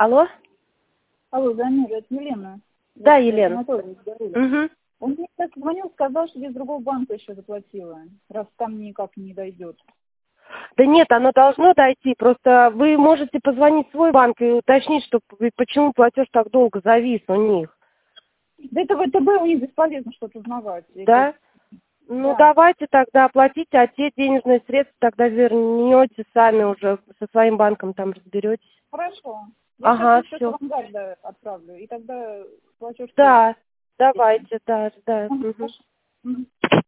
Алло? Алло, Замира, это Елена. Да, Елена. Угу. Он мне сейчас звонил, сказал, что без другого банка еще заплатила, раз там никак не дойдет. Да нет, оно должно дойти. Просто вы можете позвонить в свой банк и уточнить, что почему платеж так долго завис у них. Да это ВТБ, у них бесполезно что-то узнавать. Да? Ну, да. давайте тогда оплатите, а те денежные средства тогда вернете сами уже со своим банком, там разберетесь. Хорошо. Я Ага, сейчас все. авангарда отправлю, и тогда платеж... Да, давайте, да. Угу. Угу. Угу.